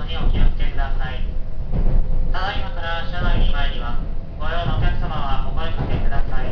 のにお気をつけください。ただいまから車内に参ります。ご用のお客様はお声かけください。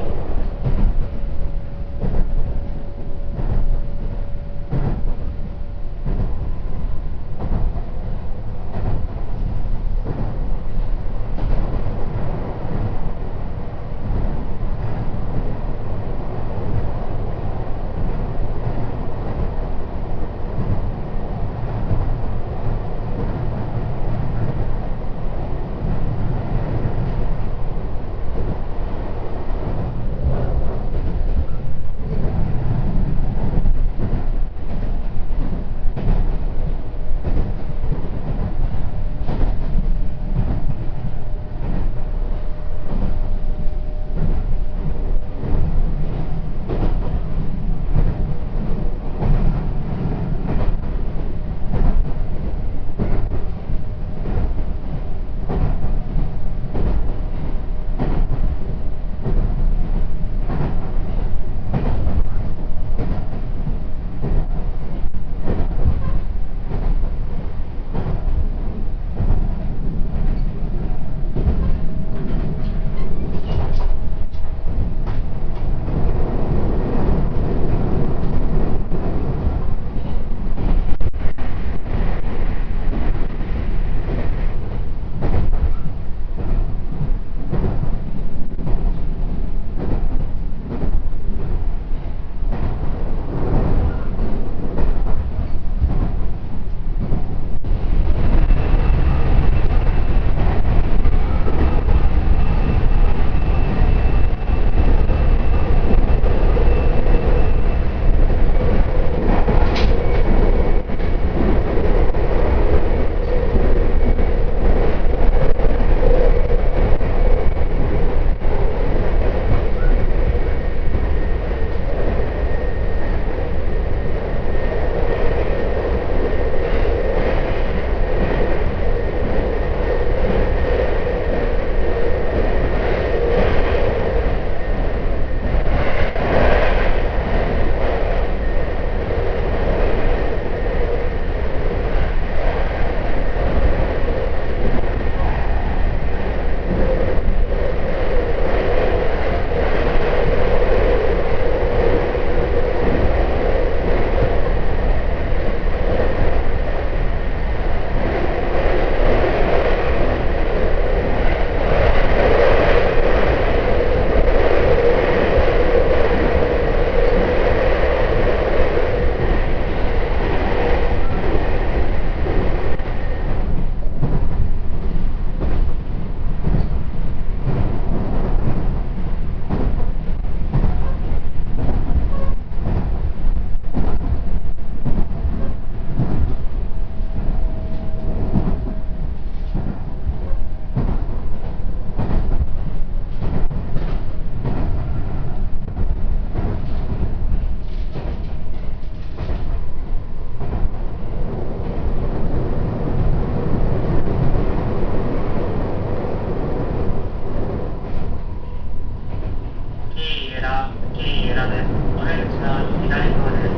キー裏です。お出口は左側です。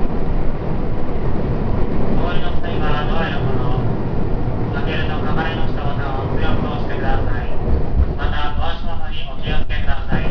お降りの際はドア横の開けると係の下ボタンを強く押してください。また、お足元にお気をつけください。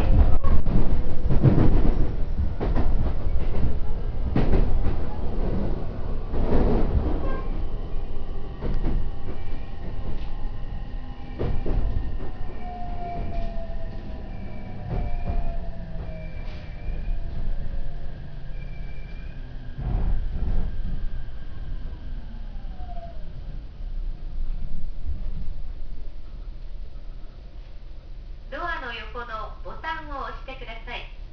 ドアの横のボタンを押してください。